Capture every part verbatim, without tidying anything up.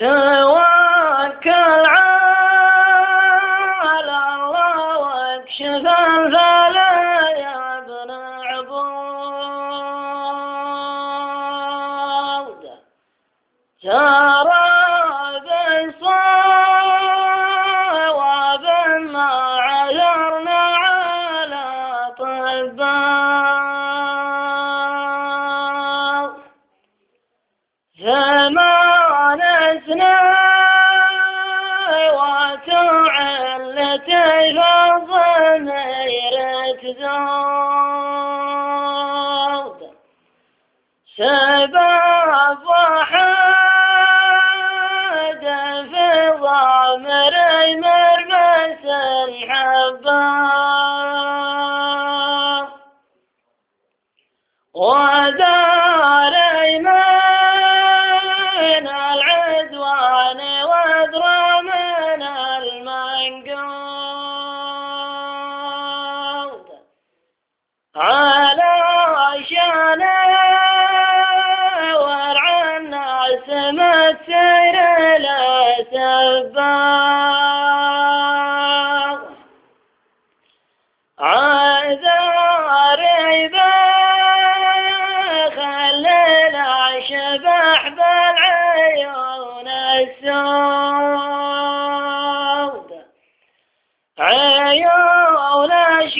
توكل على الله واكشف البلاء يا ابن عبود. ترى بالصواب ما عثرنا على طباء ثمان سنوات علتي فالضمير تزود سبب وحد في ضمري مرمس الحباب وداري من العدوان وادرى من المنقود على شان ورع الناس مسير لا سباق عذاري بخلل شبح بالعيون السود عيون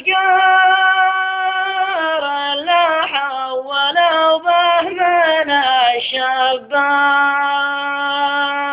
اشقار اللي حولوا به من الشباب